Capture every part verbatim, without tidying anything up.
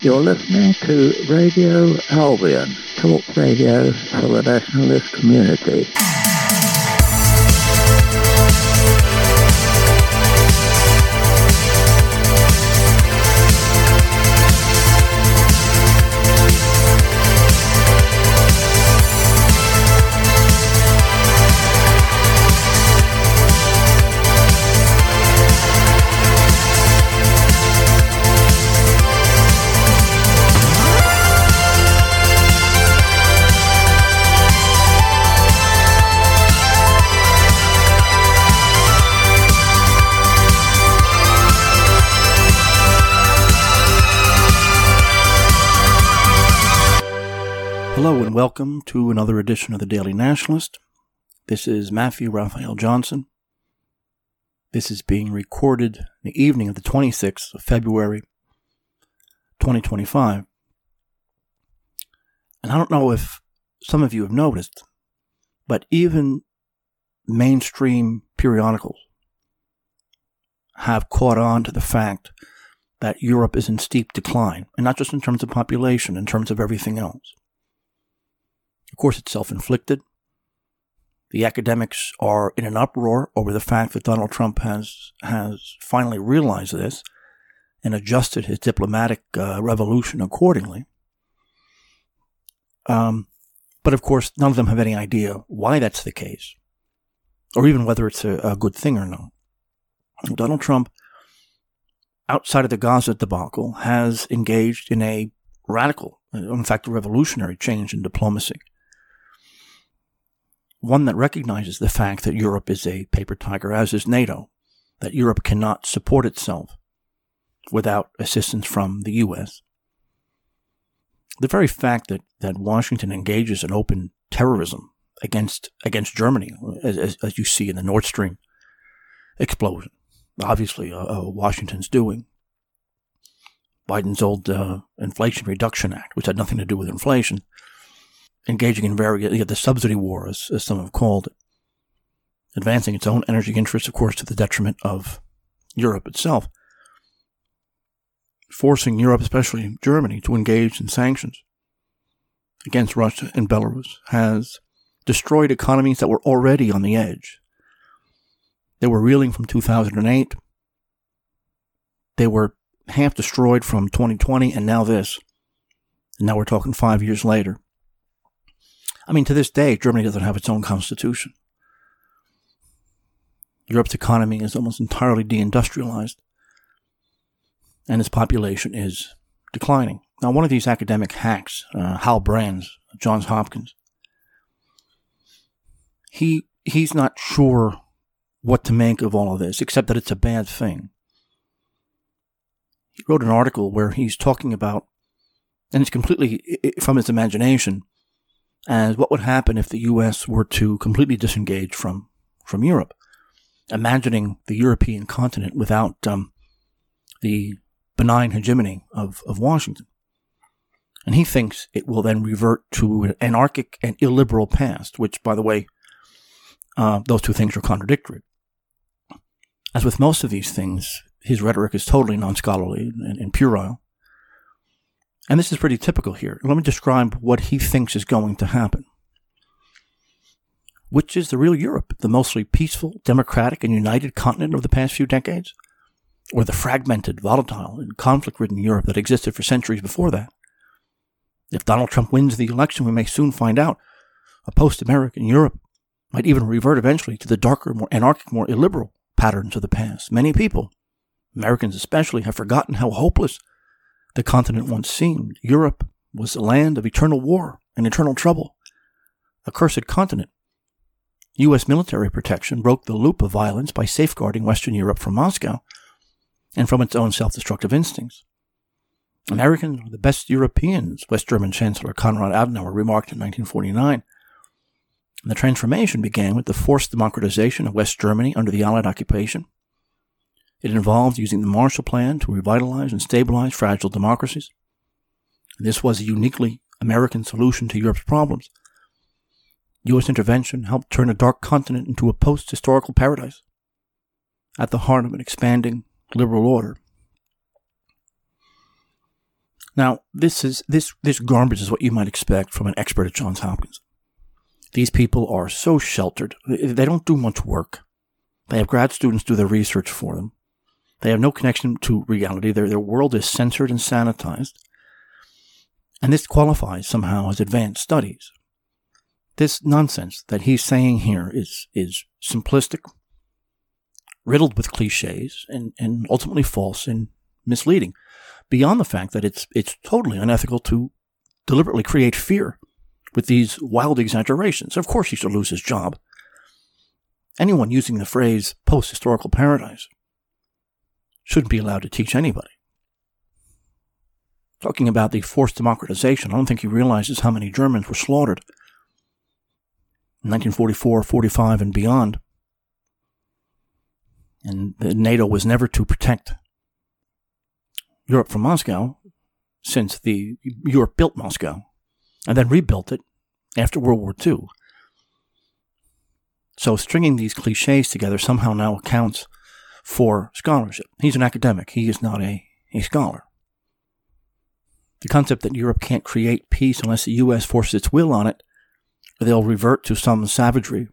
You're listening to Radio Albion, talk radio for the nationalist community. Hello and welcome to another edition of the Daily Nationalist. This is Matthew Raphael Johnson. This is being recorded in the evening of the twenty-sixth of February, twenty twenty-five. And I don't know if some of you have noticed, but even mainstream periodicals have caught on to the fact that Europe is in steep decline, and not just in terms of population, in terms of everything else. Of course, it's self-inflicted. The academics are in an uproar over the fact that Donald Trump has has finally realized this and adjusted his diplomatic uh, revolution accordingly. Um, but of course, none of them have any idea why that's the case, or even whether it's a, a good thing or not. Donald Trump, outside of the Gaza debacle, has engaged in a radical, in fact, a revolutionary change in diplomacy. One that recognizes the fact that Europe is a paper tiger, as is NATO, that Europe cannot support itself without assistance from the U S. The very fact that, that Washington engages in open terrorism against against Germany, as, as, as you see in the Nord Stream explosion, obviously uh, uh, Washington's doing. Biden's old uh, Inflation Reduction Act, which had nothing to do with inflation, engaging in various, you know, the subsidy war, as, as some have called it, advancing its own energy interests, of course, to the detriment of Europe itself, forcing Europe, especially Germany, to engage in sanctions against Russia and Belarus, has destroyed economies that were already on the edge. They were reeling from two thousand eight. They were half destroyed from twenty twenty, and now this. And now we're talking five years later. I mean, to this day, Germany doesn't have its own constitution. Europe's economy is almost entirely deindustrialized, and its population is declining. Now, one of these academic hacks, uh, Hal Brands, Johns Hopkins, he he's not sure what to make of all of this, except that it's a bad thing. He wrote an article where he's talking about, and it's completely from his imagination, as what would happen if the U S were to completely disengage from, from Europe, imagining the European continent without um, the benign hegemony of, of Washington. And he thinks it will then revert to an anarchic and illiberal past, which, by the way, uh, those two things are contradictory. As with most of these things, his rhetoric is totally non-scholarly and, and puerile. And this is pretty typical here. Let me describe what he thinks is going to happen. Which is the real Europe, the mostly peaceful, democratic, and united continent of the past few decades? Or the fragmented, volatile, and conflict-ridden Europe that existed for centuries before that? If Donald Trump wins the election, we may soon find out a post-American Europe might even revert eventually to the darker, more anarchic, more illiberal patterns of the past. Many people, Americans especially, have forgotten how hopeless the continent once seemed. Europe was a land of eternal war and eternal trouble, a cursed continent. U S military protection broke the loop of violence by safeguarding Western Europe from Moscow and from its own self-destructive instincts. Americans were the best Europeans, West German Chancellor Konrad Adenauer remarked in nineteen forty-nine. And the transformation began with the forced democratization of West Germany under the Allied occupation. It involved using the Marshall Plan to revitalize and stabilize fragile democracies. This was a uniquely American solution to Europe's problems. U S intervention helped turn a dark continent into a post-historical paradise at the heart of an expanding liberal order. Now, this is this this garbage is what you might expect from an expert at Johns Hopkins. These people are so sheltered. They don't do much work. They have grad students do their research for them. They have no connection to reality. Their their world is censored and sanitized. And this qualifies somehow as advanced studies. This nonsense that he's saying here is is simplistic, riddled with cliches, and, and ultimately false and misleading, beyond the fact that it's it's totally unethical to deliberately create fear with these wild exaggerations. Of course he should lose his job. Anyone using the phrase post-historical paradise shouldn't be allowed to teach anybody. Talking about the forced democratization, I don't think he realizes how many Germans were slaughtered in nineteen forty-four, forty-five, and beyond. And NATO was never to protect Europe from Moscow, since the Europe built Moscow and then rebuilt it after World War Two. So stringing these cliches together somehow now accounts for scholarship. He's an academic. He is not a, a scholar. The concept that Europe can't create peace unless the U S forces its will on it, or they'll revert to some savagery,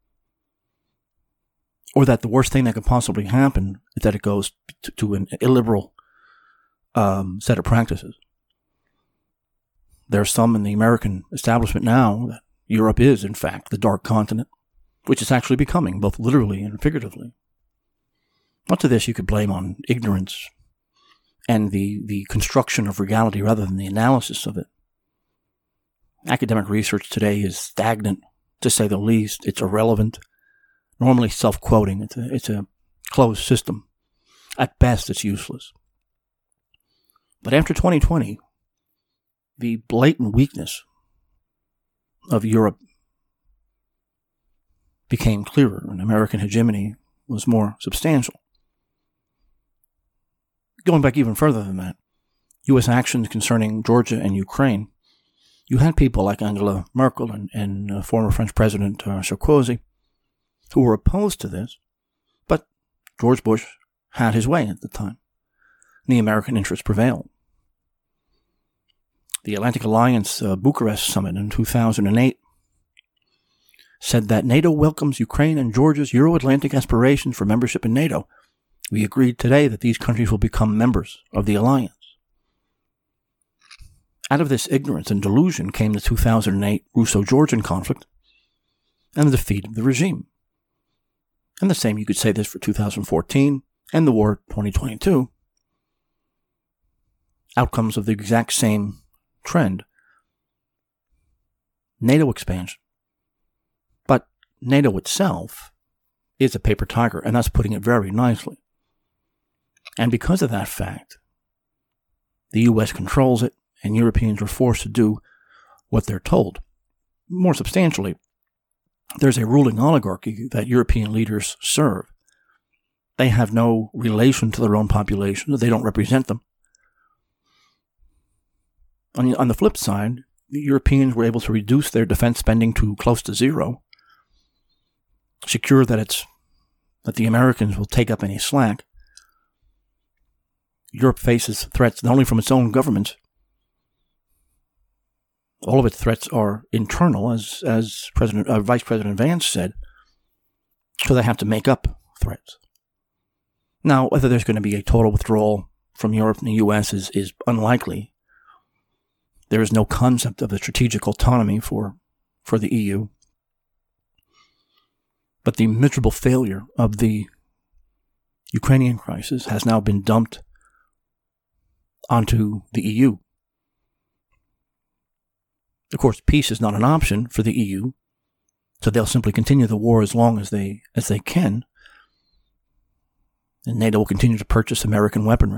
or that the worst thing that could possibly happen is that it goes to, to an illiberal um, set of practices. There are some in the American establishment now that Europe is, in fact, the dark continent, which is actually becoming, both literally and figuratively. Much of this you could blame on ignorance and the, the construction of reality rather than the analysis of it. Academic research today is stagnant, to say the least. It's irrelevant, normally self-quoting. It's a, it's a closed system. At best, it's useless. But after twenty twenty, the blatant weakness of Europe became clearer, and American hegemony was more substantial. Going back even further than that, U S actions concerning Georgia and Ukraine, you had people like Angela Merkel and, and uh, former French President uh, Sarkozy who were opposed to this, but George Bush had his way at the time. The American interest prevailed. The Atlantic Alliance uh, Bucharest Summit in two thousand eight said that NATO welcomes Ukraine and Georgia's Euro-Atlantic aspirations for membership in NATO. We agreed today that these countries will become members of the alliance. Out of this ignorance and delusion came the two thousand eight Russo-Georgian conflict and the defeat of the regime. And the same you could say this for two thousand fourteen and the war twenty twenty-two. Outcomes of the exact same trend. NATO expansion. But NATO itself is a paper tiger, and that's putting it very nicely. And because of that fact, the U S controls it, and Europeans are forced to do what they're told. More substantially, there's a ruling oligarchy that European leaders serve. They have no relation to their own population. They don't represent them. On the, on the flip side, the Europeans were able to reduce their defense spending to close to zero, secure that it's that the Americans will take up any slack. Europe faces threats not only from its own government. All of its threats are internal, as as President uh, Vice President Vance said, so they have to make up threats. Now, whether there's going to be a total withdrawal from Europe and the U S is, is unlikely. There is no concept of a strategic autonomy for, for the E U. But the miserable failure of the Ukrainian crisis has now been dumped onto the E U. Of course, peace is not an option for the E U, so they'll simply continue the war as long as they as they can, and NATO will continue to purchase American weaponry.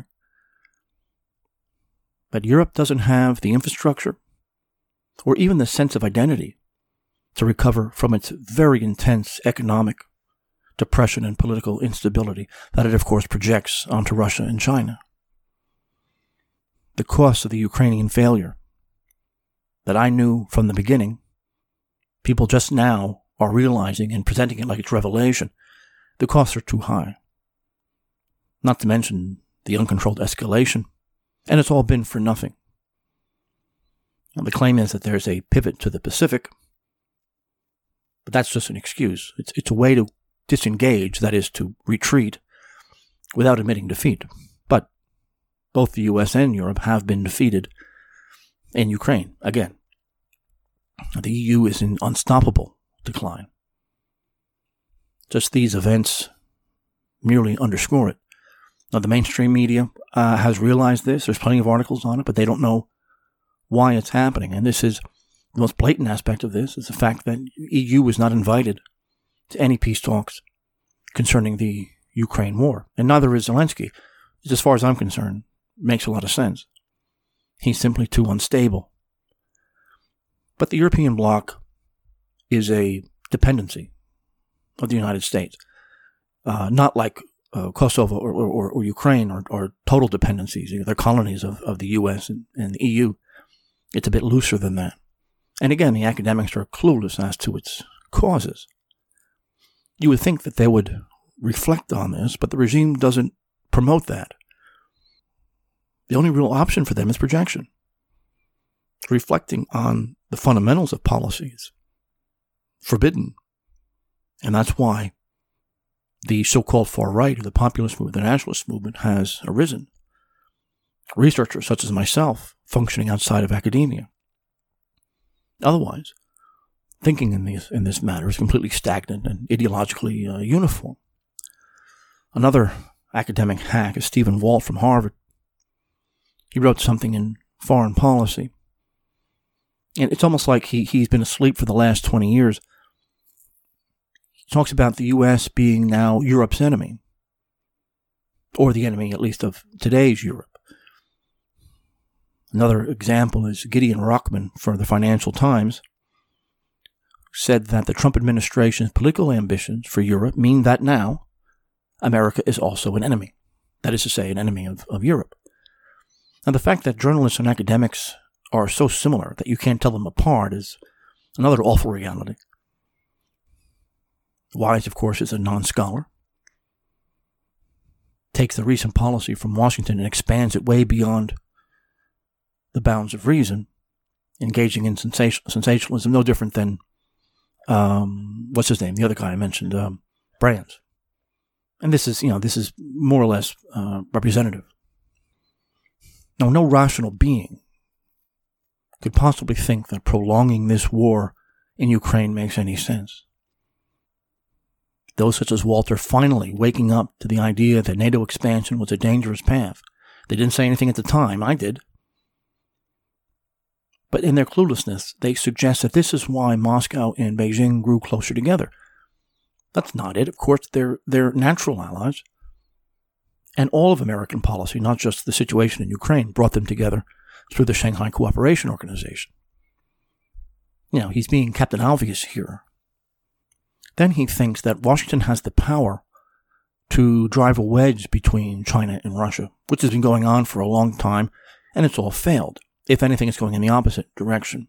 But Europe doesn't have the infrastructure or even the sense of identity to recover from its very intense economic depression and political instability that it, of course, projects onto Russia and China. The cost of the Ukrainian failure that I knew from the beginning, people just now are realizing and presenting it like it's revelation, the costs are too high. Not to mention the uncontrolled escalation. And it's all been for nothing. Now, the claim is that there's a pivot to the Pacific, but that's just an excuse. It's, it's a way to disengage, that is, to retreat without admitting defeat. But both the U S and Europe have been defeated in Ukraine. Again, the E U is in unstoppable decline. Just these events merely underscore it. Now, the mainstream media uh, has realized this. There's plenty of articles on it, but they don't know why it's happening. And this is the most blatant aspect of this, is the fact that E U was not invited to any peace talks concerning the Ukraine war. And neither is Zelensky. As far as I'm concerned, makes a lot of sense. He's simply too unstable. But the European bloc is a dependency of the United States. Uh, not like uh, Kosovo or, or, or Ukraine or, or total dependencies. They're colonies of, of the U S and, and the E U. It's a bit looser than that. And again, the academics are clueless as to its causes. You would think that they would reflect on this, but the regime doesn't promote that. The only real option for them is projection. Reflecting on the fundamentals of policy is forbidden. And that's why the so-called far right, or the populist movement, the nationalist movement, has arisen. Researchers such as myself functioning outside of academia. Otherwise, thinking in this, in this matter is completely stagnant and ideologically uh, uniform. Another academic hack is Stephen Walt from Harvard. He wrote something in Foreign Policy. And it's almost like he, he's been asleep for the last twenty years. He talks about the U S being now Europe's enemy. Or the enemy, at least, of today's Europe. Another example is Gideon Rockman for the Financial Times said that the Trump administration's political ambitions for Europe mean that now America is also an enemy. That is to say, an enemy of, of Europe. Now, the fact that journalists and academics are so similar that you can't tell them apart is another awful reality. Wise, of course, is a non-scholar. Takes the recent policy from Washington and expands it way beyond the bounds of reason, engaging in sensation, sensationalism, no different than, um, what's his name, the other guy I mentioned, um, Brands. And this is, you know, this is more or less uh, representative. Now, no rational being could possibly think that prolonging this war in Ukraine makes any sense. Those such as Walter finally waking up to the idea that NATO expansion was a dangerous path. They didn't say anything at the time. I did. But in their cluelessness, they suggest that this is why Moscow and Beijing grew closer together. That's not it. Of course, they're, they're natural allies. And all of American policy, not just the situation in Ukraine, brought them together through the Shanghai Cooperation Organization. You know, he's being Captain Obvious here. Then he thinks that Washington has the power to drive a wedge between China and Russia, which has been going on for a long time, and it's all failed. If anything, it's going in the opposite direction.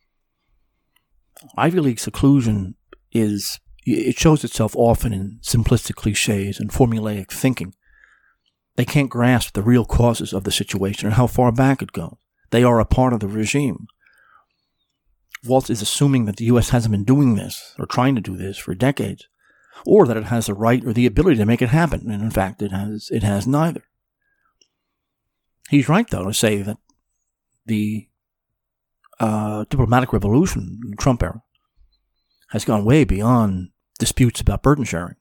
Ivy League seclusion is, it shows itself often in simplistic cliches and formulaic thinking. They can't grasp the real causes of the situation and how far back it goes. They are a part of the regime. Walt is assuming that the U S hasn't been doing this, or trying to do this, for decades, or that it has the right or the ability to make it happen, and in fact it has, it has neither. He's right, though, to say that the uh, diplomatic revolution in the Trump era has gone way beyond disputes about burden sharing.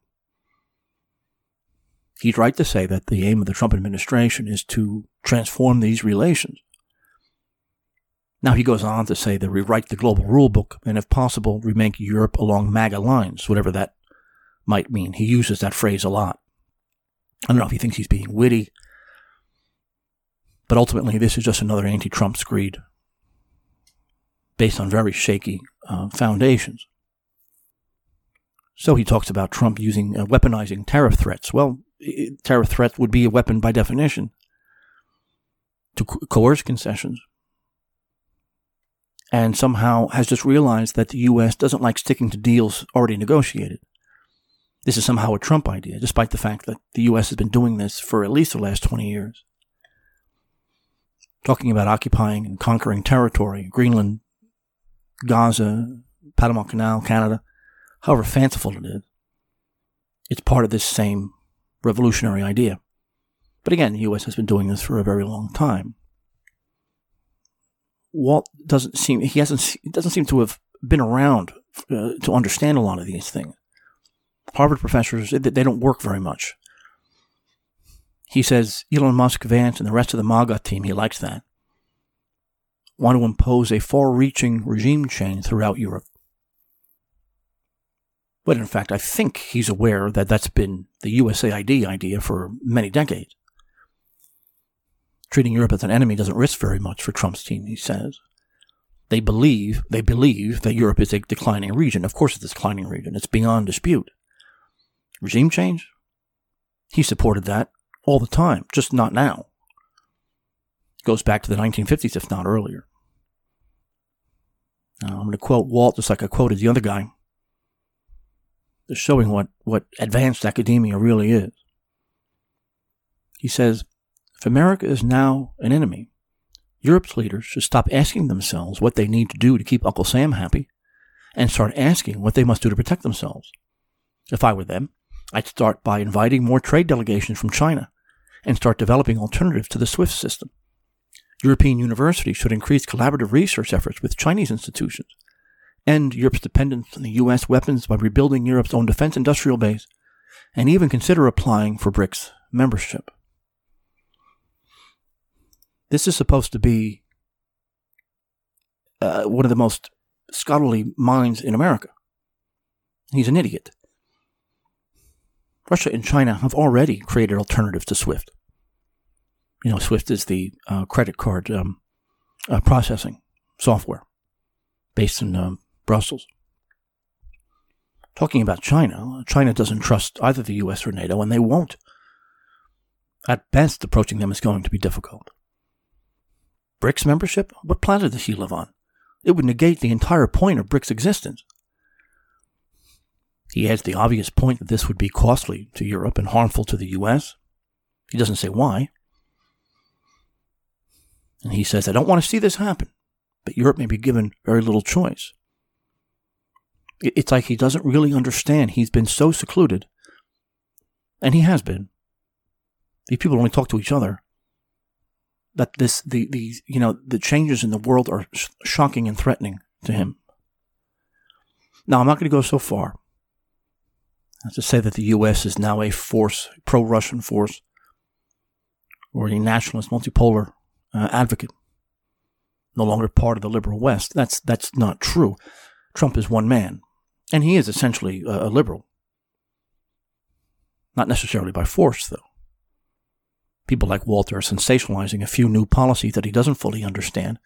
He's right to say that the aim of the Trump administration is to transform these relations. Now he goes on to say that rewrite the global rulebook and, if possible, remake Europe along MAGA lines, whatever that might mean. He uses that phrase a lot. I don't know if he thinks he's being witty, but ultimately this is just another anti-Trump screed based on very shaky uh, foundations. So he talks about Trump using uh, weaponizing tariff threats. Well, it, tariff threats would be a weapon by definition to co- coerce concessions. And somehow has just realized that the U S doesn't like sticking to deals already negotiated. This is somehow a Trump idea, despite the fact that the U S has been doing this for at least the last twenty years. talking about occupying and conquering territory, Greenland, Gaza, Panama Canal, Canada, however fanciful it is. It's part of this same revolutionary idea. But again, the U S has been doing this for a very long time. Walt doesn't seem, he hasn't, he doesn't seem to have been around uh, to understand a lot of these things. Harvard professors, they, they don't work very much. He says Elon Musk, Vance, and the rest of the MAGA team, he likes that, want to impose a far-reaching regime change throughout Europe. But in fact, I think he's aware that that's been the U S A I D idea for many decades. Treating Europe as an enemy doesn't risk very much for Trump's team, he says. They believe, they believe that Europe is a declining region. Of course it's a declining region. It's beyond dispute. Regime change? He supported that all the time, just not now. Goes back to the nineteen fifties, if not earlier. Now, I'm going to quote Walt just like I quoted the other guy. They're showing what, what advanced academia really is. He says, if America is now an enemy, Europe's leaders should stop asking themselves what they need to do to keep Uncle Sam happy and start asking what they must do to protect themselves. If I were them, I'd start by inviting more trade delegations from China and start developing alternatives to the SWIFT system. European universities should increase collaborative research efforts with Chinese institutions, end Europe's dependence on the U S weapons by rebuilding Europe's own defense industrial base, and even consider applying for BRICS membership. This is supposed to be uh, one of the most scholarly minds in America. He's an idiot. Russia and China have already created alternatives to SWIFT. You know, SWIFT is the uh, credit card um, uh, processing software based in um, Brussels. Talking about China, China doesn't trust either the U S or NATO, and they won't. At best, approaching them is going to be difficult. BRICS membership? What planet does he live on? It would negate the entire point of BRICS' existence. He has the obvious point that this would be costly to Europe and harmful to the U S. He doesn't say why. And he says, I don't want to see this happen, but Europe may be given very little choice. It's like he doesn't really understand. He's been so secluded, and he has been. These people only talk to each other. That this, the, the, you know, the changes in the world are sh- shocking and threatening to him. Now, I'm not going to go so far as to say that the U S is now a force, pro-Russian force, or a nationalist, multipolar uh, advocate, no longer part of the liberal West. That's that's not true. Trump is one man, and he is essentially a, a liberal. Not necessarily by force, though. People like Walter are sensationalizing a few new policies that he doesn't fully understand.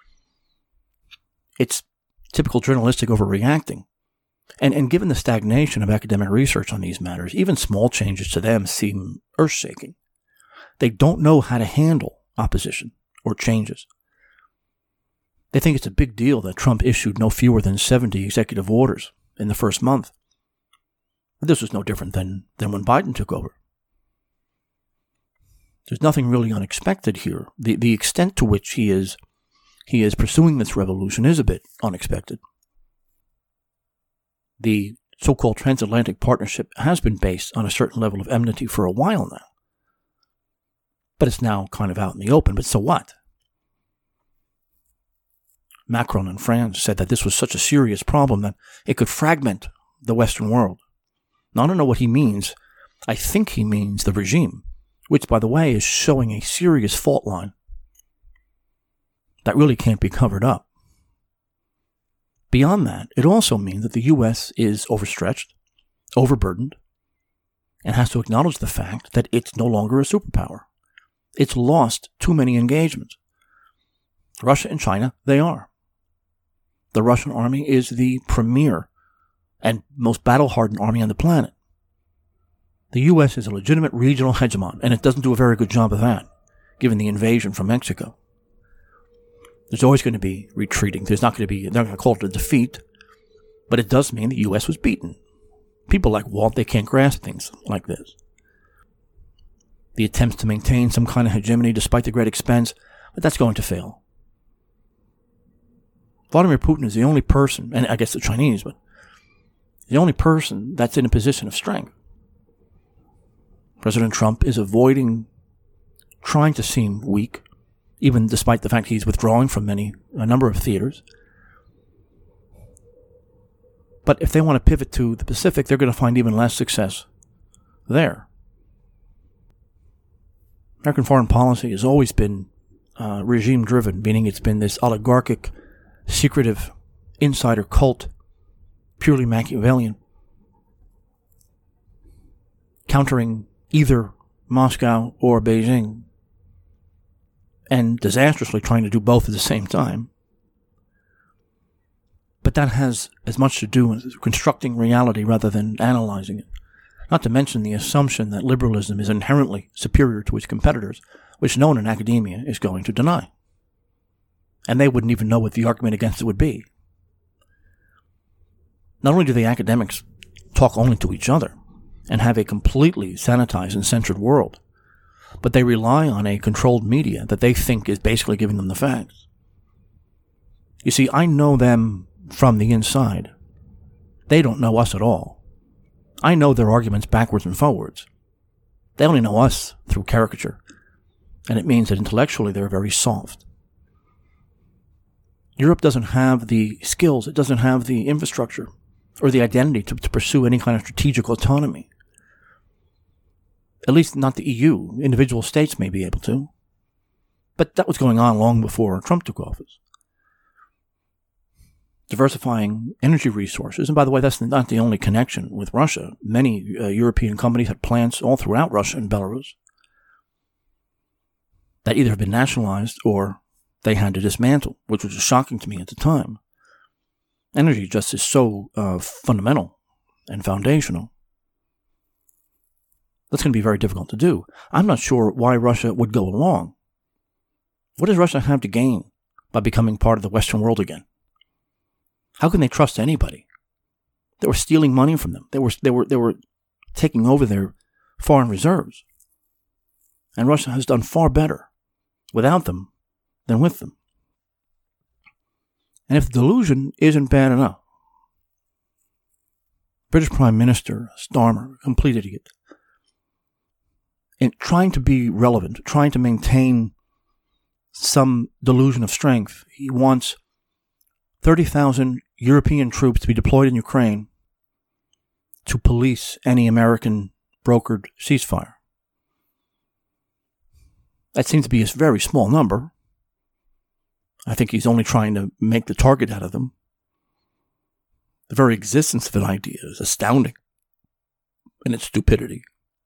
It's typical journalistic overreacting. And, and given the stagnation of academic research on these matters, even small changes to them seem earth-shaking. They don't know how to handle opposition or changes. They think it's a big deal that Trump issued no fewer than seventy executive orders in the first month. But this was no different than, than when Biden took over. There's nothing really unexpected here. The the extent to which he is he is pursuing this revolution is a bit unexpected. The so-called transatlantic partnership has been based on a certain level of enmity for a while now. But it's now kind of out in the open. But so what? Macron in France said that this was such a serious problem that it could fragment the Western world. Now, I don't know what he means. I think he means the regime, which, by the way, is showing a serious fault line that really can't be covered up. Beyond that, it also means that the U S is overstretched, overburdened, and has to acknowledge the fact that it's no longer a superpower. It's lost too many engagements. Russia and China, they are. The Russian army is the premier and most battle-hardened army on the planet. The U S is a legitimate regional hegemon, and it doesn't do a very good job of that, given the invasion from Mexico. There's always going to be retreating. There's not going to be, they're not going to call it a defeat, but it does mean the U S was beaten. People like Walt, they can't grasp things like this. The attempts to maintain some kind of hegemony despite the great expense, But that's going to fail. Vladimir Putin is the only person, and I guess the Chinese, but the only person that's in a position of strength. President Trump is avoiding trying to seem weak, even despite the fact he's withdrawing from many, a number of theaters. But if they want to pivot to the Pacific, they're going to find even less success there. American foreign policy has always been uh, regime-driven, meaning it's been this oligarchic, secretive, insider cult, purely Machiavellian, countering either Moscow or Beijing, and disastrously trying to do both at the same time. But that has as much to do with constructing reality rather than analyzing it. Not to mention the assumption that liberalism is inherently superior to its competitors, which no one in academia is going to deny. And they wouldn't even know what the argument against it would be. Not only do the academics talk only to each other and have a completely sanitized and censored world, but they rely on a controlled media that they think is basically giving them the facts. You see, I know them from the inside. They don't know us at all. I know their arguments backwards and forwards. They only know us through caricature, and it means that intellectually they're very soft. Europe doesn't have the skills, it doesn't have the infrastructure or the identity to, to pursue any kind of strategic autonomy. At least not the E U. Individual states may be able to. But that was going on long before Trump took office. Diversifying energy resources, and by the way, that's not the only connection with Russia. Many uh, European companies had plants all throughout Russia and Belarus that either have been nationalized or they had to dismantle, which was shocking to me at the time. Energy just is so uh, fundamental and foundational. That's going to be very difficult to do. I'm not sure why Russia would go along. What does Russia have to gain by becoming part of the Western world again? How can they trust anybody? They were stealing money from them. They were they were they were taking over their foreign reserves. And Russia has done far better without them than with them. And if the delusion isn't bad enough, British Prime Minister Starmer, a complete idiot, in trying to be relevant, trying to maintain some delusion of strength, he wants thirty thousand European troops to be deployed in Ukraine to police any American brokered ceasefire. That seems to be a very small number. I think he's only trying to make the target out of them. The very existence of an idea is astounding in its stupidity.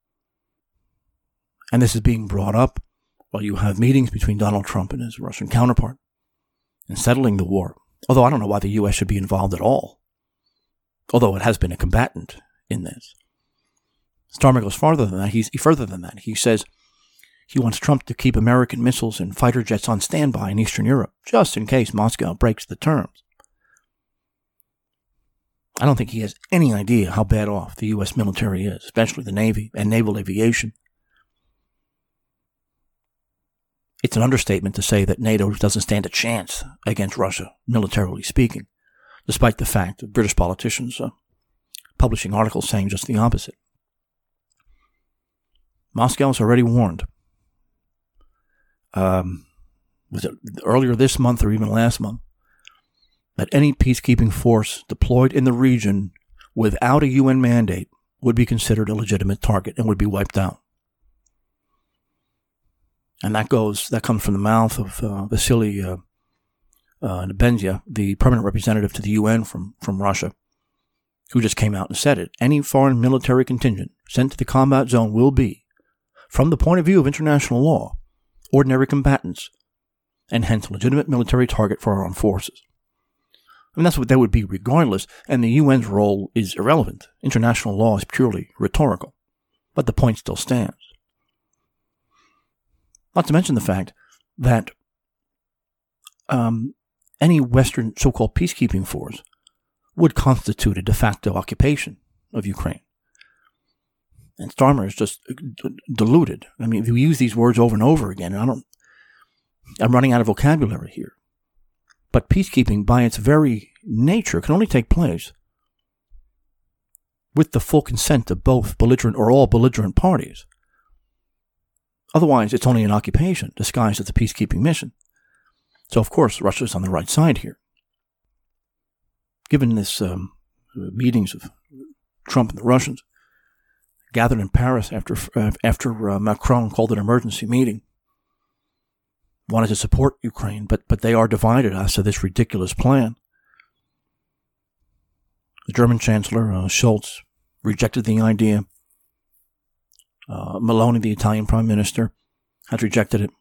And this is being brought up while you have meetings between Donald Trump and his Russian counterpart in settling the war. Although I don't know why the U S should be involved at all. Although it has been a combatant in this. Starmer goes farther than that. He's further than that. He says he wants Trump to keep American missiles and fighter jets on standby in Eastern Europe, just in case Moscow breaks the terms. I don't think he has any idea how bad off the U S military is, especially the Navy and naval aviation. It's an understatement to say that NATO doesn't stand a chance against Russia, militarily speaking, despite the fact of British politicians uh, publishing articles saying just the opposite. Moscow's already warned. Um, was it earlier this month or even last month, that any peacekeeping force deployed in the region without a U N mandate would be considered a legitimate target and would be wiped out. And that goes, that comes from the mouth of uh, Vasily uh, uh, Nebenzia, the permanent representative to the U N from, from Russia, who just came out and said it. Any foreign military contingent sent to the combat zone will be, from the point of view of international law, ordinary combatants, and hence a legitimate military target for our armed forces. I mean, that's what they would be regardless, and the U N's role is irrelevant. International law is purely rhetorical, but the point still stands. Not to mention the fact that um, any Western so-called peacekeeping force would constitute a de facto occupation of Ukraine. And Starmer is just d- deluded. I mean, we use these words over and over again, and I don't... I'm running out of vocabulary here. But peacekeeping, by its very nature, can only take place with the full consent of both belligerent or all belligerent parties. Otherwise, it's only an occupation disguised as a peacekeeping mission. So, of course, Russia's on the right side here. Given this um, meetings of Trump and the Russians gathered in Paris after uh, after uh, Macron called an emergency meeting, wanted to support Ukraine, but but they are divided as to this ridiculous plan. The German Chancellor, uh, Scholz, rejected the idea. Uh, Meloni, the Italian Prime Minister, has rejected it.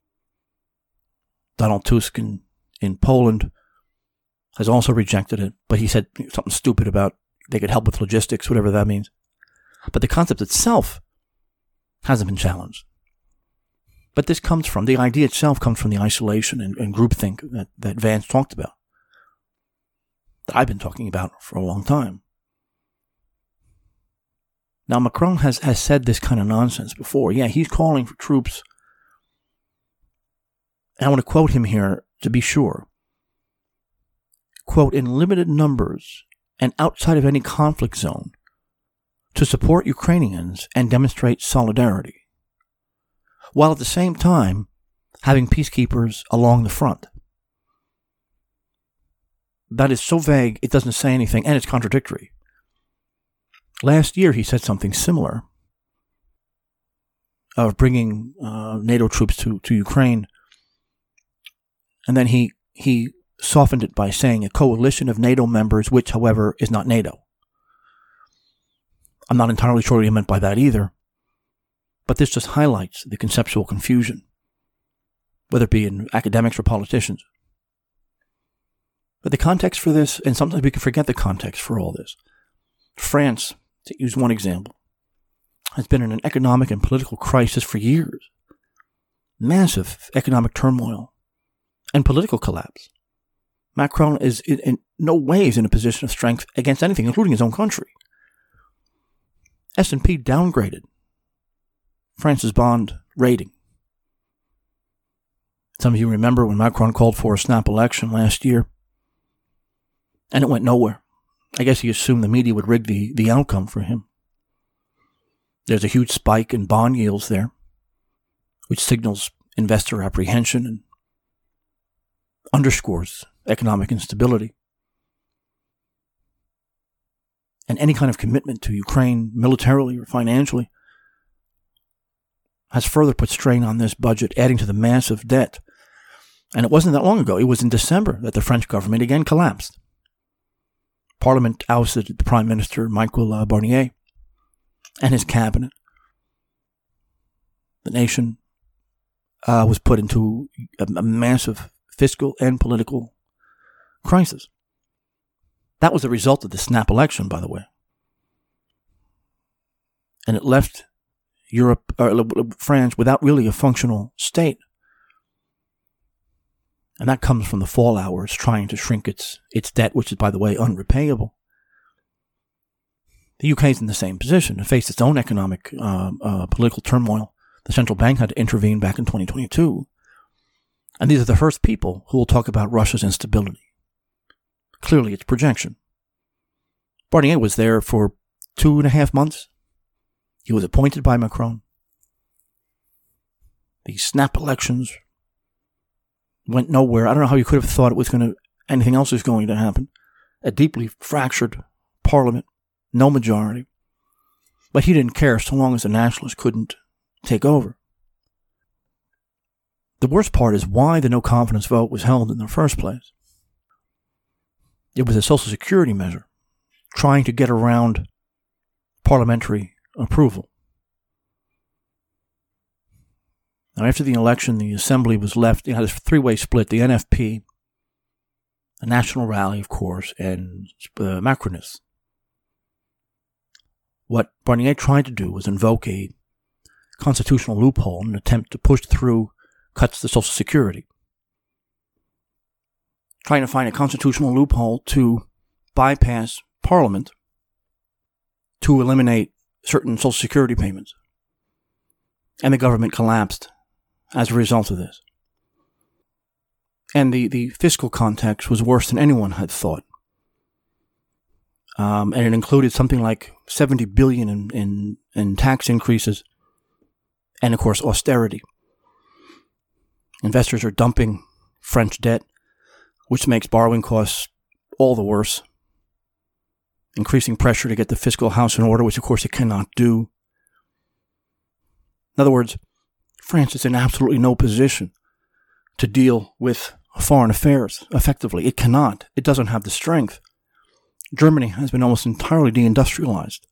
Donald Tusk in, in Poland has also rejected it, but he said something stupid about they could help with logistics, whatever that means. But the concept itself hasn't been challenged. But this comes from, the idea itself comes from the isolation and, and groupthink that, that Vance talked about, that I've been talking about for a long time. Now, Macron has, has said this kind of nonsense before. Yeah, he's calling for troops. And I want to quote him here to be sure. Quote, in limited numbers and outside of any conflict zone to support Ukrainians and demonstrate solidarity, while at the same time having peacekeepers along the front. That is so vague, it doesn't say anything, and it's contradictory. Last year, he said something similar of bringing uh, NATO troops to, to Ukraine. And then he he softened it by saying a coalition of NATO members, which, however, is not NATO. I'm not entirely sure what he meant by that either. But this just highlights the conceptual confusion, whether it be in academics or politicians. But the context for this, and sometimes we can forget the context for all this. France, to use one example, has been in an economic and political crisis for years. Massive economic turmoil and political collapse. Macron is in, in no ways in a position of strength against anything, including his own country. S and P downgraded France's bond rating. Some of you remember when Macron called for a snap election last year, and it went nowhere. I guess he assumed the media would rig the, the outcome for him. There's a huge spike in bond yields there, which signals investor apprehension and underscores economic instability. And any kind of commitment to Ukraine militarily or financially has further put strain on this budget, adding to the massive debt. And it wasn't that long ago. It was in December that the French government again collapsed. Parliament ousted the Prime Minister, Michel Barnier, and his cabinet. The nation uh, was put into a, a massive fiscal and political crisis. That was the result of the snap election, by the way. And it left Europe, or France, without really a functional state. And that comes from the fall hours trying to shrink its its debt, which is, by the way, unrepayable. The U K is in the same position. It faced its own economic, uh, uh, political turmoil. The central bank had to intervene back in twenty twenty-two. And these are the first people who will talk about Russia's instability. Clearly, it's projection. Barnier was there for two and a half months. He was appointed by Macron. The snap elections went nowhere. I don't know how you could have thought it was going to, anything else is going to happen. A deeply fractured parliament, no majority. But he didn't care so long as the nationalists couldn't take over. The worst part is why the no confidence vote was held in the first place. It was a Social Security measure trying to get around parliamentary approval. Now, after the election, the assembly was left, it had a three-way split, the N F P, the National Rally, of course, and uh, Macronists. What Barnier tried to do was invoke a constitutional loophole in an attempt to push through cuts to Social Security. Trying to find a constitutional loophole to bypass Parliament to eliminate certain Social Security payments. And the government collapsed as a result of this. And the, the fiscal context was worse than anyone had thought. Um, and it included something like seventy billion dollars in, in, in tax increases and, of course, austerity. Investors are dumping French debt, which makes borrowing costs all the worse, increasing pressure to get the fiscal house in order, which, of course, it cannot do. In other words, France is in absolutely no position to deal with foreign affairs effectively. It cannot. It doesn't have the strength. Germany has been almost entirely deindustrialized.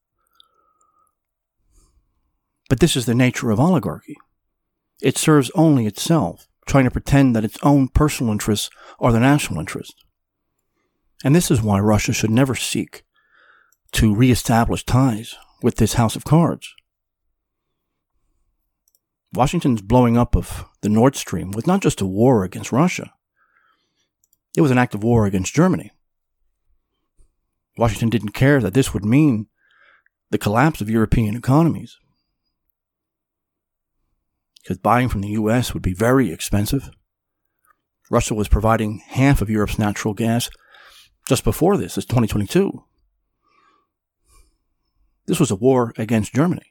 But this is the nature of oligarchy. It serves only itself, trying to pretend that its own personal interests are the national interest. And this is why Russia should never seek to reestablish ties with this house of cards. Washington's blowing up of the Nord Stream was not just a war against Russia. It was an act of war against Germany. Washington didn't care that this would mean the collapse of European economies, because buying from the U S would be very expensive. Russia was providing half of Europe's natural gas just before this, it's twenty twenty-two. This was a war against Germany.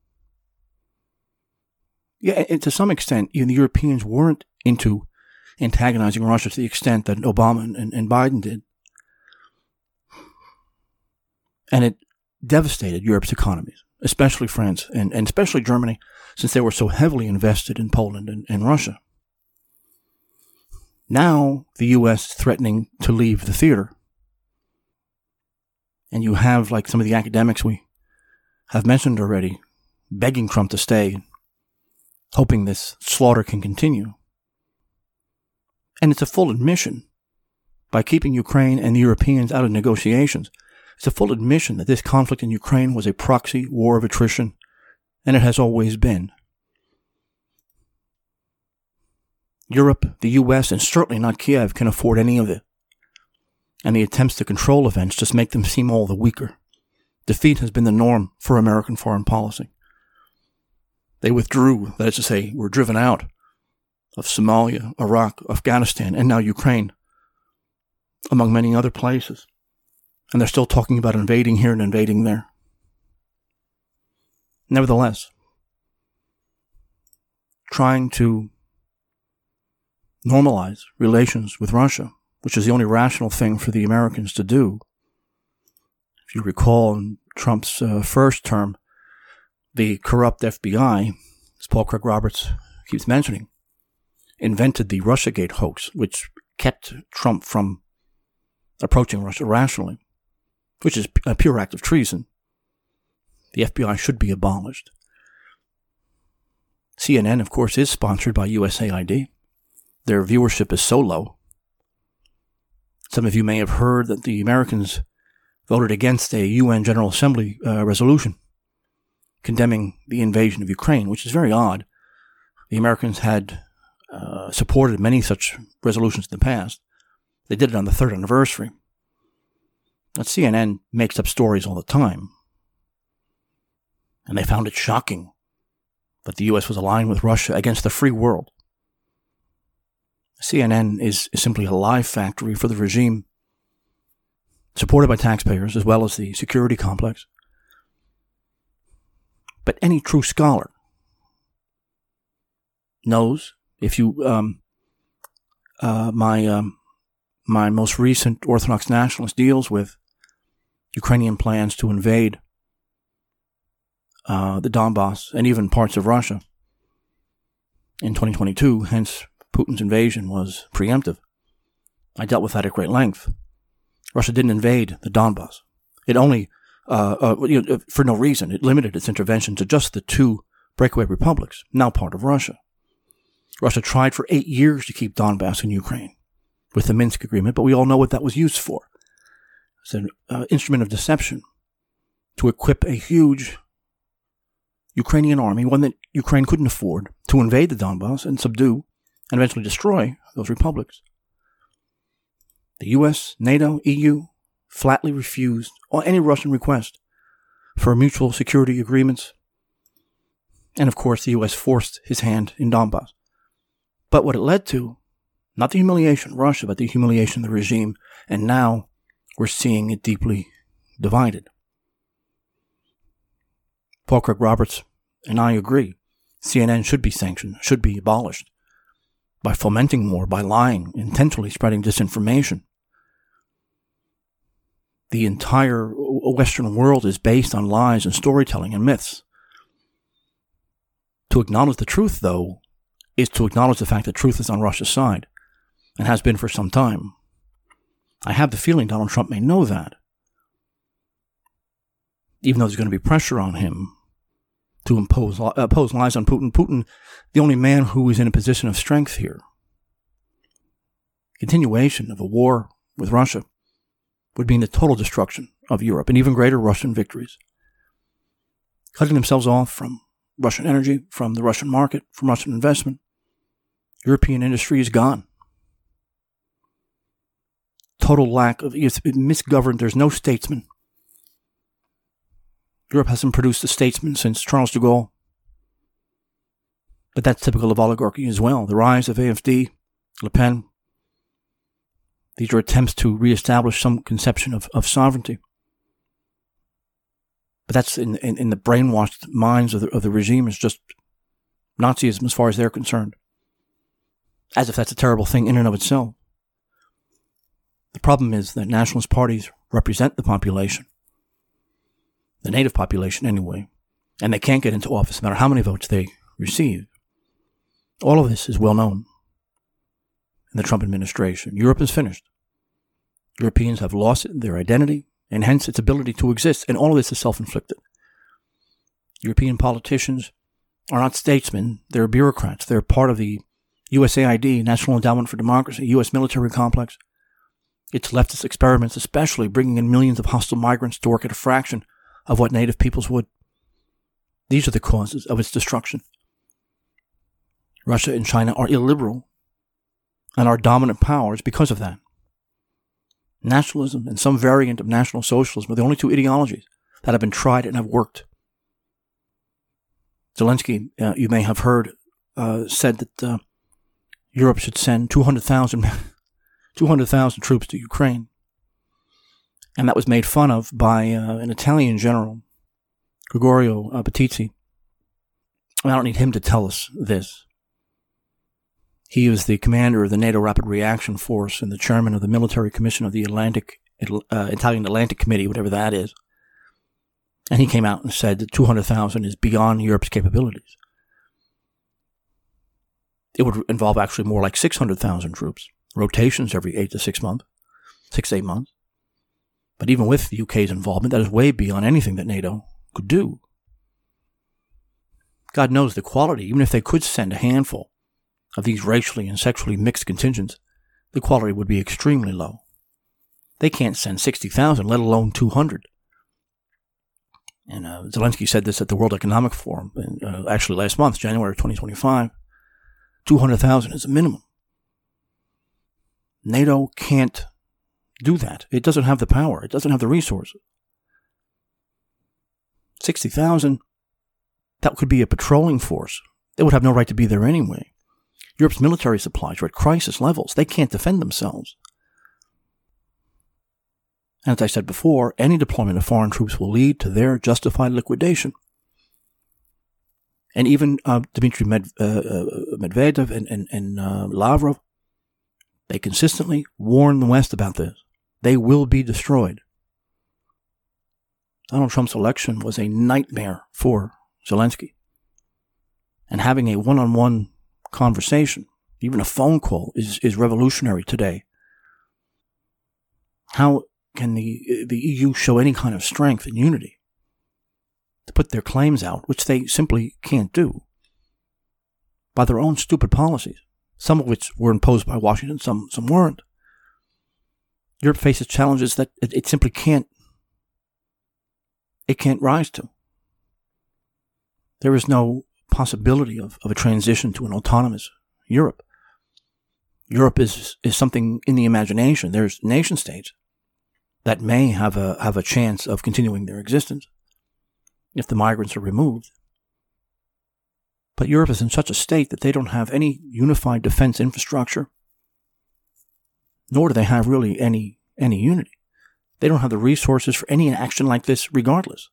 Yeah, and to some extent, you know, the Europeans weren't into antagonizing Russia to the extent that Obama and, and Biden did. And it devastated Europe's economies, especially France and, and especially Germany, since they were so heavily invested in Poland and, and Russia. Now, the U S is threatening to leave the theater. And you have, like some of the academics we have mentioned already, begging Trump to stay, hoping this slaughter can continue. And it's a full admission, by keeping Ukraine and the Europeans out of negotiations, it's a full admission that this conflict in Ukraine was a proxy war of attrition, and it has always been. Europe, the U S, and certainly not Kiev can afford any of it. And the attempts to control events just make them seem all the weaker. Defeat has been the norm for American foreign policy. They withdrew, that is to say, were driven out of Somalia, Iraq, Afghanistan, and now Ukraine, among many other places. And they're still talking about invading here and invading there. Nevertheless, trying to normalize relations with Russia, which is the only rational thing for the Americans to do. If you recall, in Trump's uh, first term, the corrupt F B I, as Paul Craig Roberts keeps mentioning, invented the Russiagate hoax, which kept Trump from approaching Russia rationally, which is a pure act of treason. The F B I should be abolished. C N N, of course, is sponsored by U S A I D. Their viewership is so low. Some of you may have heard that the Americans voted against a U N General Assembly uh, resolution condemning the invasion of Ukraine, which is very odd. The Americans had uh, supported many such resolutions in the past. They did it on the third anniversary. But C N N makes up stories all the time. And they found it shocking that the U S was aligned with Russia against the free world. C N N is, is simply a lie factory for the regime, supported by taxpayers as well as the security complex. But any true scholar knows, if you, um, uh, my, um, my most recent Orthodox nationalist deals with Ukrainian plans to invade uh, the Donbass and even parts of Russia in twenty twenty-two, hence Putin's invasion was preemptive. I dealt with that at great length. Russia didn't invade the Donbass. It only, uh, uh, you know, for no reason, it limited its intervention to just the two breakaway republics, now part of Russia. Russia tried for eight years to keep Donbass in Ukraine with the Minsk Agreement, but we all know what that was used for. It's an uh, instrument of deception to equip a huge Ukrainian army, one that Ukraine couldn't afford, to invade the Donbass and subdue and eventually destroy those republics. The U S, NATO, E U flatly refused any Russian request for mutual security agreements. And of course, the U S forced his hand in Donbass. But what it led to Not the humiliation of Russia, but the humiliation of the regime. And now we're seeing it deeply divided. Paul Craig Roberts and I agree. C N N should be sanctioned, should be abolished by fomenting war, by lying, intentionally spreading disinformation. The entire Western world is based on lies and storytelling and myths. To acknowledge the truth, though, is to acknowledge the fact that truth is on Russia's side, and has been for some time. I have the feeling Donald Trump may know that, even though there's going to be pressure on him to impose, uh, impose lies on Putin. Putin, the only man who is in a position of strength here. Continuation of a war with Russia would mean the total destruction of Europe and even greater Russian victories. Cutting themselves off from Russian energy, from the Russian market, from Russian investment. European industry is gone. Total lack of, it's misgoverned, there's no statesman. Europe hasn't produced a statesman since Charles de Gaulle. But that's typical of oligarchy as well. The rise of A F D, Le Pen. These are attempts to reestablish some conception of, of sovereignty. But that's in, in, in the brainwashed minds of the, of the regime is just Nazism as far as they're concerned. As if that's a terrible thing in and of itself. The problem is that nationalist parties represent the population. The native population anyway. And they can't get into office no matter how many votes they receive. All of this is well known in the Trump administration. Europe is finished. Europeans have lost their identity and hence its ability to exist. And all of this is self-inflicted. European politicians are not statesmen. They're bureaucrats. They're part of the U S A I D, National Endowment for Democracy, U S military complex. Its leftist experiments, especially bringing in millions of hostile migrants to work at a fraction of what native peoples would. These are the causes of its destruction. Russia and China are illiberal and are dominant powers because of that. Nationalism and some variant of National Socialism are the only two ideologies that have been tried and have worked. Zelensky, uh, you may have heard, uh, said that uh, Europe should send two hundred thousand troops to Ukraine. And that was made fun of by uh, an Italian general, Gregorio uh, Battizzi. I don't need him to tell us this. He was the commander of the NATO Rapid Reaction Force and the chairman of the Military Commission of the Atlantic, uh, Italian Atlantic Committee, whatever that is. And he came out and said that two hundred thousand is beyond Europe's capabilities. It would involve actually more like six hundred thousand troops, rotations every eight to six months, six to eight months. But even with the U K's involvement, that is way beyond anything that NATO could do. God knows the quality, even if they could send a handful of these racially and sexually mixed contingents, the quality would be extremely low. They can't send sixty thousand, let alone two hundred. And uh, Zelensky said this at the World Economic Forum, uh, actually last month, January twenty twenty-five. two hundred thousand is a minimum. NATO can't do that. It doesn't have the power. It doesn't have the resources. sixty thousand, that could be a patrolling force. They would have no right to be there anyway. Europe's military supplies are at crisis levels. They can't defend themselves. And as I said before, any deployment of foreign troops will lead to their justified liquidation. And even uh, Dmitry Med- uh, Medvedev and, and, and uh, Lavrov, they consistently warn the West about this. They will be destroyed. Donald Trump's election was a nightmare for Zelensky. And having a one-on-one conversation, even a phone call, is, is revolutionary today. How can the the E U show any kind of strength and unity to put their claims out, which they simply can't do, by their own stupid policies, some of which were imposed by Washington, some some weren't? Europe faces challenges that it, it simply can't it can't rise to. There is no possibility of, of a transition to an autonomous Europe. Europe is is something in the imagination. There's nation states that may have a have a chance of continuing their existence if the migrants are removed. But Europe is in such a state that they don't have any unified defense infrastructure. nor do they have really any, any unity. They don't have the resources for any action like this regardless.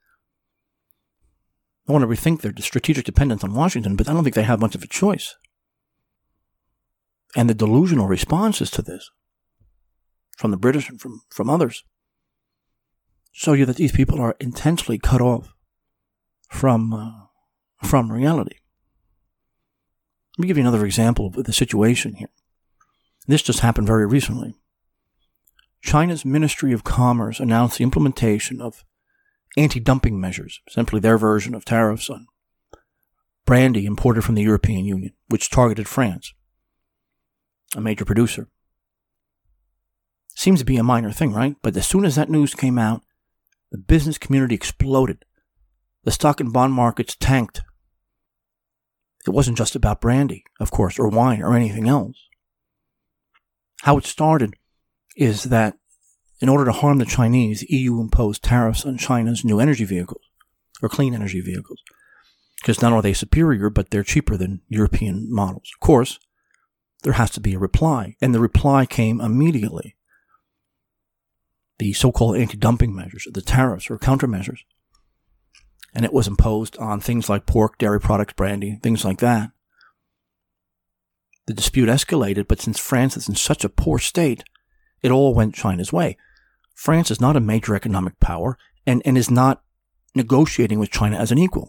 I want to rethink their strategic dependence on Washington, but I don't think they have much of a choice. And the delusional responses to this from the British and from, from others show you that these people are intensely cut off from uh, from reality. Let me give you another example of the situation here. This just happened very recently. China's Ministry of Commerce announced the implementation of anti-dumping measures, simply their version of tariffs on brandy imported from the European Union, which targeted France, a major producer. Seems to be a minor thing, right? But as soon as that news came out, the business community exploded. The stock and bond markets tanked. It wasn't just about brandy, of course, or wine, or anything else. How it started is that in order to harm the Chinese, the E U imposed tariffs on China's new energy vehicles, or clean energy vehicles, because not only are they superior, but they're cheaper than European models. Of course, there has to be a reply, and the reply came immediately. The so-called anti-dumping measures, the tariffs or countermeasures, and it was imposed on things like pork, dairy products, brandy, things like that. The dispute escalated, but since France is in such a poor state, it all went China's way. France is not a major economic power and, and is not negotiating with China as an equal.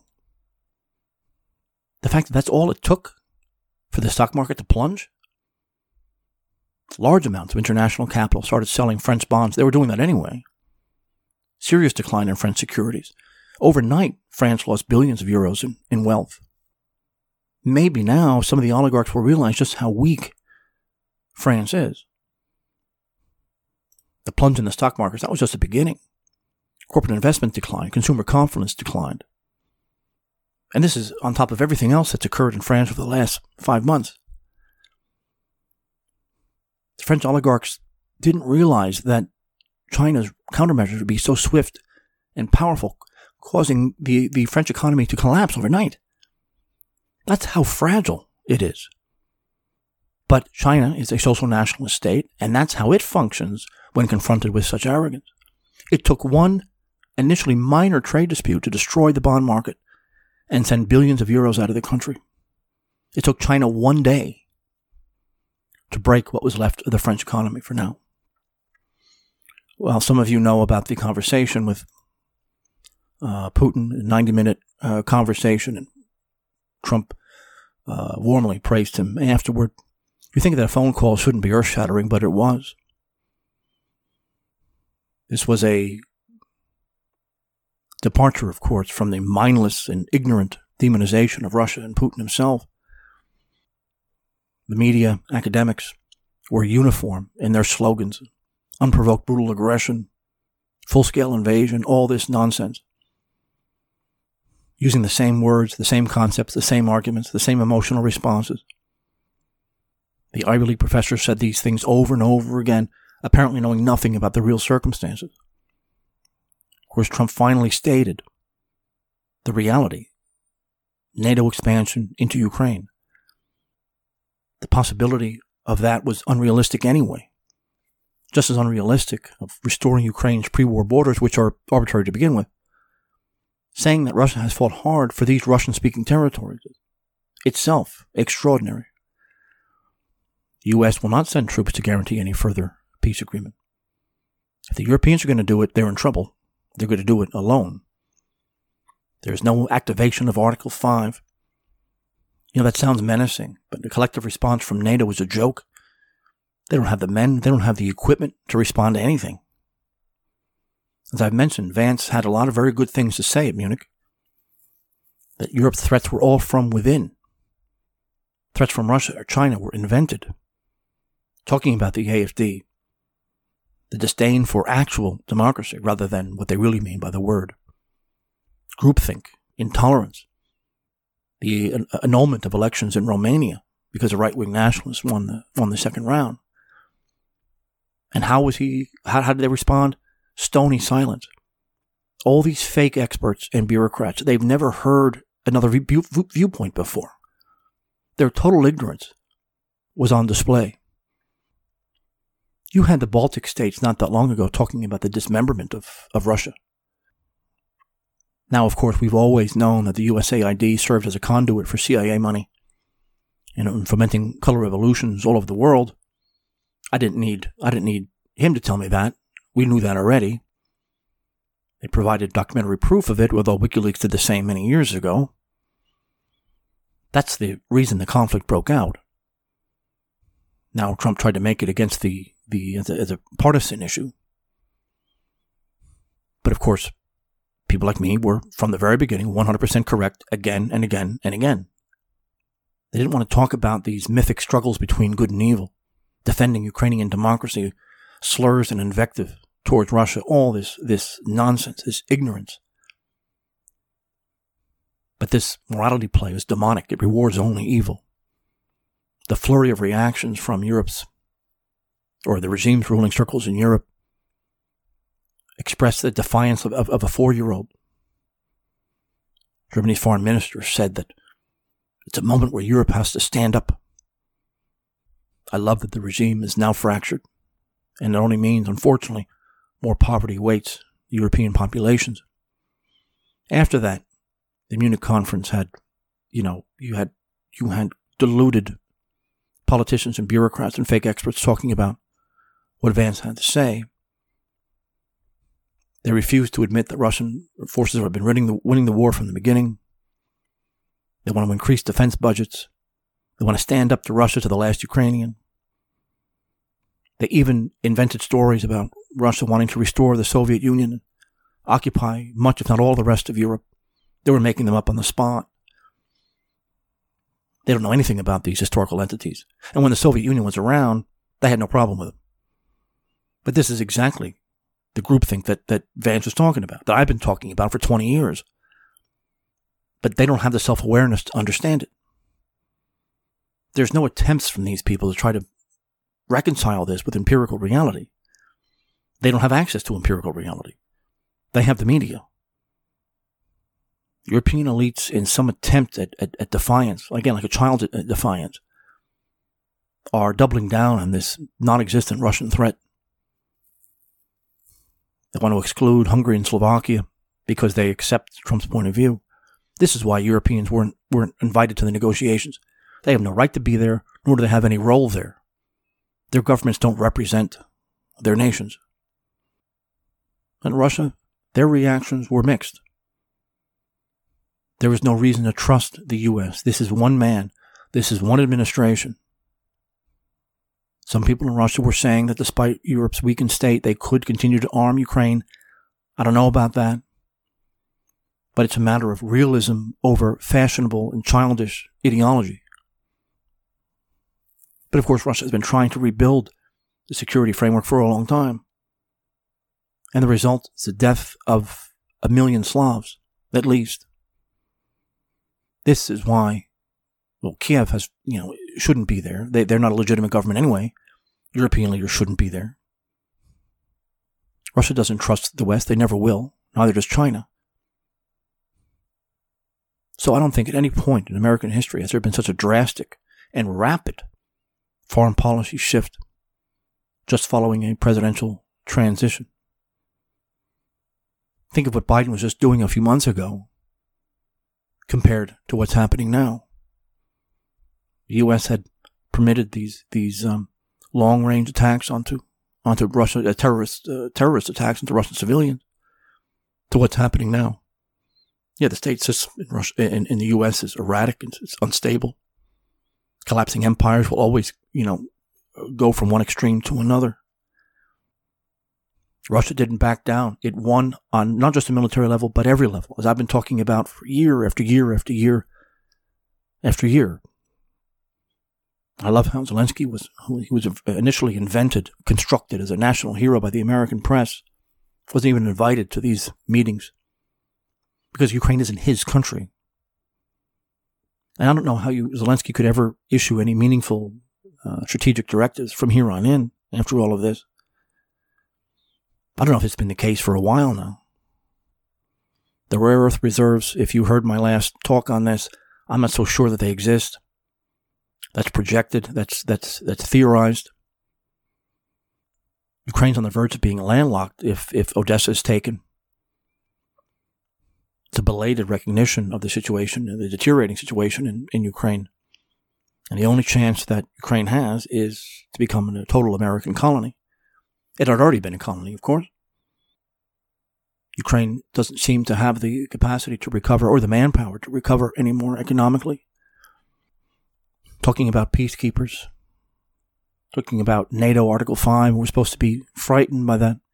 The fact that that's all it took for the stock market to plunge? Large amounts of international capital started selling French bonds. They were doing that anyway. Serious decline in French securities. Overnight, France lost billions of euros in, in wealth. Maybe now some of the oligarchs will realize just how weak France is. The plunge in the stock markets, that was just the beginning. Corporate investment declined. Consumer confidence declined. And this is on top of everything else that's occurred in France over the last five months. The French oligarchs didn't realize that China's countermeasures would be so swift and powerful, causing the, the French economy to collapse overnight. That's how fragile it is. But China is a social nationalist state, and that's how it functions when confronted with such arrogance. It took one initially minor trade dispute to destroy the bond market and send billions of euros out of the country. It took China one day to break what was left of the French economy for now. Well, some of you know about the conversation with uh, Putin, a ninety-minute uh, conversation, and Trump uh, warmly praised him afterward. You think that a phone call shouldn't be earth-shattering, but it was. This was a departure, of course, from the mindless and ignorant demonization of Russia and Putin himself. The media, academics, were uniform in their slogans. Unprovoked brutal aggression, full-scale invasion, all this nonsense. Using the same words, the same concepts, the same arguments, the same emotional responses. The Ivy League professor said these things over and over again, apparently knowing nothing about the real circumstances. Of course, Trump finally stated the reality. NATO expansion into Ukraine. The possibility of that was unrealistic anyway. Just as unrealistic of restoring Ukraine's pre-war borders, which are arbitrary to begin with. Saying that Russia has fought hard for these Russian-speaking territories. Itself extraordinary. The U S will not send troops to guarantee any further peace agreement. If the Europeans are going to do it, they're in trouble. They're going to do it alone. There's no activation of Article five. You know, that sounds menacing, but the collective response from NATO is a joke. They don't have the men, they don't have the equipment to respond to anything. As I've mentioned, Vance had a lot of very good things to say at Munich. That Europe's threats were all from within. Threats from Russia or China were invented. Talking about the A F D, the disdain for actual democracy rather than what they really mean by the word. Groupthink, intolerance, the annulment of elections in Romania because the right-wing nationalists won the won the second round. And how was he? How, how did they respond? Stony silence. All these fake experts and bureaucrats, they've never heard another view, view, viewpoint before. Their total ignorance was on display. You had the Baltic states not that long ago talking about the dismemberment of, of Russia. Now, of course, we've always known that the U S A I D served as a conduit for C I A money and fomenting color revolutions all over the world. I didn't need I didn't need him to tell me that. We knew that already. They provided documentary proof of it, although WikiLeaks did the same many years ago. That's the reason the conflict broke out. Now Trump tried to make it against the, the as, a, as a partisan issue. But of course, people like me were, from the very beginning, one hundred percent correct again and again and again. They didn't want to talk about these mythic struggles between good and evil, defending Ukrainian democracy, slurs and invective towards Russia, all this, this nonsense, this ignorance. But this morality play is demonic. It rewards only evil. The flurry of reactions from Europe's, or the regime's ruling circles in Europe, expressed the defiance of, of, of a four-year-old. Germany's foreign minister said that it's a moment where Europe has to stand up. I love that the regime is now fractured, and it only means, unfortunately, more poverty awaits European populations. After that, the Munich conference had, you know, you had you had deluded politicians and bureaucrats and fake experts talking about what Vance had to say. They refused to admit that Russian forces have been winning the, winning the war from the beginning. They want to increase defense budgets. They want to stand up to Russia to the last Ukrainian. They even invented stories about Russia wanting to restore the Soviet Union and occupy much, if not all, the rest of Europe. They were making them up on the spot. They don't know anything about these historical entities. And when the Soviet Union was around, they had no problem with them. But this is exactly the groupthink that, that Vance was talking about, that I've been talking about for twenty years. But they don't have the self-awareness to understand it. There's no attempts from these people to try to reconcile this with empirical reality. They don't have access to empirical reality. They have the media. European elites, in some attempt at, at, at defiance, again, like a child's defiance, are doubling down on this non-existent Russian threat. They want to exclude Hungary and Slovakia because they accept Trump's point of view. This is why Europeans weren't, weren't invited to the negotiations. They have no right to be there, nor do they have any role there. Their governments don't represent their nations. In Russia, their reactions were mixed. There is no reason to trust the U S. This is one man. This is one administration. Some people in Russia were saying that despite Europe's weakened state, they could continue to arm Ukraine. I don't know about that. But it's a matter of realism over fashionable and childish ideology. But of course, Russia has been trying to rebuild the security framework for a long time. And the result is the death of a million Slavs, at least. This is why, well, Kiev has, you know, shouldn't be there. They, they're not a legitimate government anyway. European leaders shouldn't be there. Russia doesn't trust the West. They never will. Neither does China. So I don't think at any point in American history has there been such a drastic and rapid foreign policy shift just following a presidential transition. Think of what Biden was just doing a few months ago compared to what's happening now. The U S had permitted these these um, long-range attacks onto onto Russia, uh, terrorist uh, terrorist attacks into Russian civilians, to what's happening now. Yeah, the state system in, Russia, in, in the U S is erratic and it's unstable. Collapsing empires will always, you know, go from one extreme to another. Russia didn't back down. It won on not just a military level, but every level, as I've been talking about for year after year after year after year. I love how Zelensky was, he was initially invented, constructed as a national hero by the American press. Wasn't even invited to these meetings because Ukraine isn't his country. And I don't know how you, Zelensky could ever issue any meaningful uh, strategic directives from here on in after all of this. I don't know if it's been the case for a while now. The rare earth reserves, if you heard my last talk on this, I'm not so sure that they exist. That's projected. That's that's that's theorized. Ukraine's on the verge of being landlocked if, if Odessa is taken. It's a belated recognition of the situation, the deteriorating situation in, in Ukraine. And the only chance that Ukraine has is to become a total American colony. It had already been a colony, of course. Ukraine doesn't seem to have the capacity to recover or the manpower to recover anymore economically. Talking about peacekeepers, talking about NATO Article five, we're supposed to be frightened by that.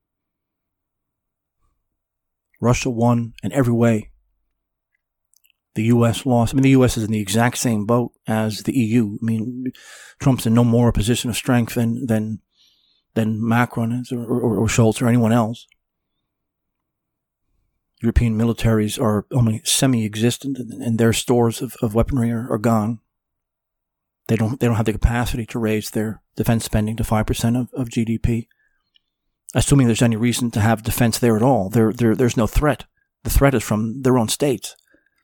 Russia won in every way. The U S lost. I mean, the U S is in the exact same boat as the E U. I mean, Trump's in no more a position of strength than than than Macron is, or, or, or Scholz, or anyone else. European militaries are only semi-existent, and, and their stores of, of weaponry are, are gone. They don't they don't have the capacity to raise their defense spending to five percent of, of G D P. Assuming there's any reason to have defense there at all. There, there, there's no threat. The threat is from their own states.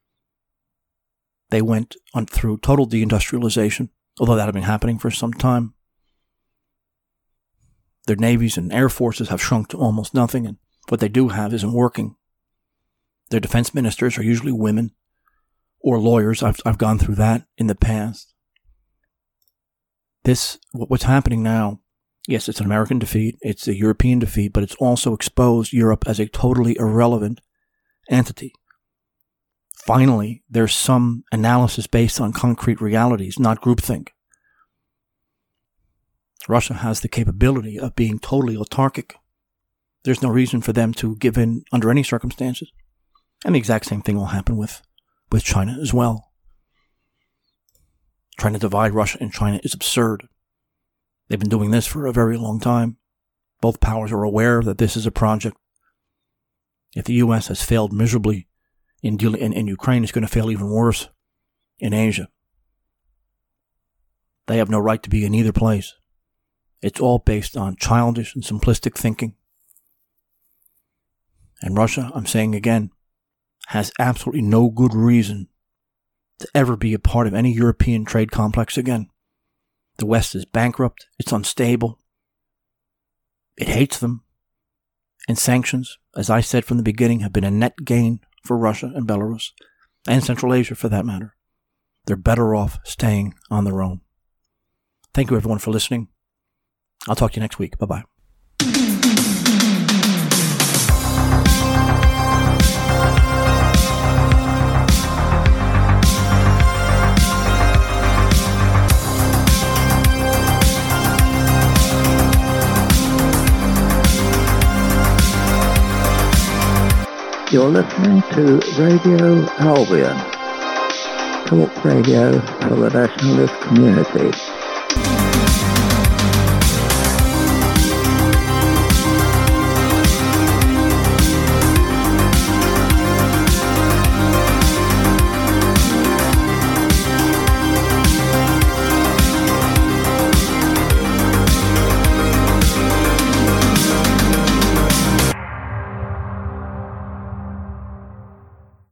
They went on through total deindustrialization, although that had been happening for some time. Their navies and air forces have shrunk to almost nothing, and what they do have isn't working. Their defense ministers are usually women or lawyers. I've, I've gone through that in the past. This, what's happening now, yes, it's an American defeat, it's a European defeat, but it's also exposed Europe as a totally irrelevant entity. Finally, there's some analysis based on concrete realities, not groupthink. Russia has the capability of being totally autarkic. There's no reason for them to give in under any circumstances. And the exact same thing will happen with, with China as well. Trying to divide Russia and China is absurd. They've been doing this for a very long time. Both powers are aware that this is a project. If the U S has failed miserably in dealing in, in Ukraine, it's going to fail even worse in Asia. They have no right to be in either place. It's all based on childish and simplistic thinking. And Russia, I'm saying again, has absolutely no good reason to ever be a part of any European trade complex again. The West is bankrupt, it's unstable, it hates them, and sanctions, as I said from the beginning, have been a net gain for Russia and Belarus, and Central Asia for that matter. They're better off staying on their own. Thank you everyone for listening. I'll talk to you next week. Bye-bye. You're listening to Radio Albion, talk radio for the nationalist community.